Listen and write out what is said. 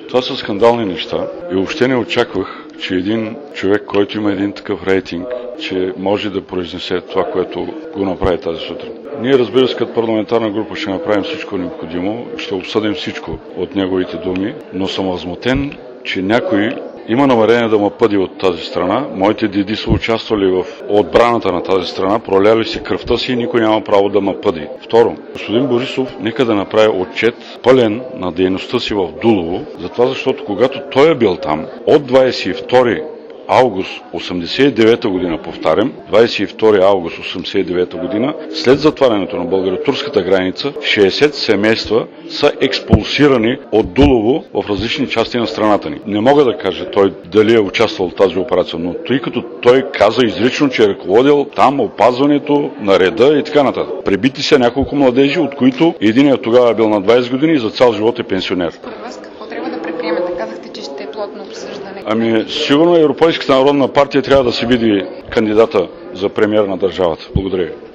Това са скандални неща и въобще не очаквах, че един човек, който има един такъв рейтинг, че може да произнесе това, което го направи тази сутрин. Ние, разбира се, като парламентарна група ще направим всичко необходимо, ще обсъдим всичко от неговите думи, но съм възмутен, че някой има намерение да ме пъди от тази страна. Моите деди са участвали в отбраната на тази страна, проляли си кръвта си и никой няма право да ме пъди. Второ, господин Борисов нека да направи отчет пълен на дейността си в Дулово, затова защото когато той е бил там, от 22 август 89 година, повтарям, 22 август 89 година, след затварянето на българо-турската граница, 60 семейства са експулсирани от Дулово в различни части на страната ни. Не мога да кажа той дали е участвал в тази операция, но тъй като той каза изрично, че е ръководил там опазването на реда и така нататък. Пребити са няколко младежи, от които единият тогава е бил на 20 години и за цял живот е пенсионер. Според вас какво трябва да предприемете? Казахте, че ще е плотно обсъждане. Сигурно Европейската народна партия трябва да се види кандидата за премиер на държавата. Благодаря ви.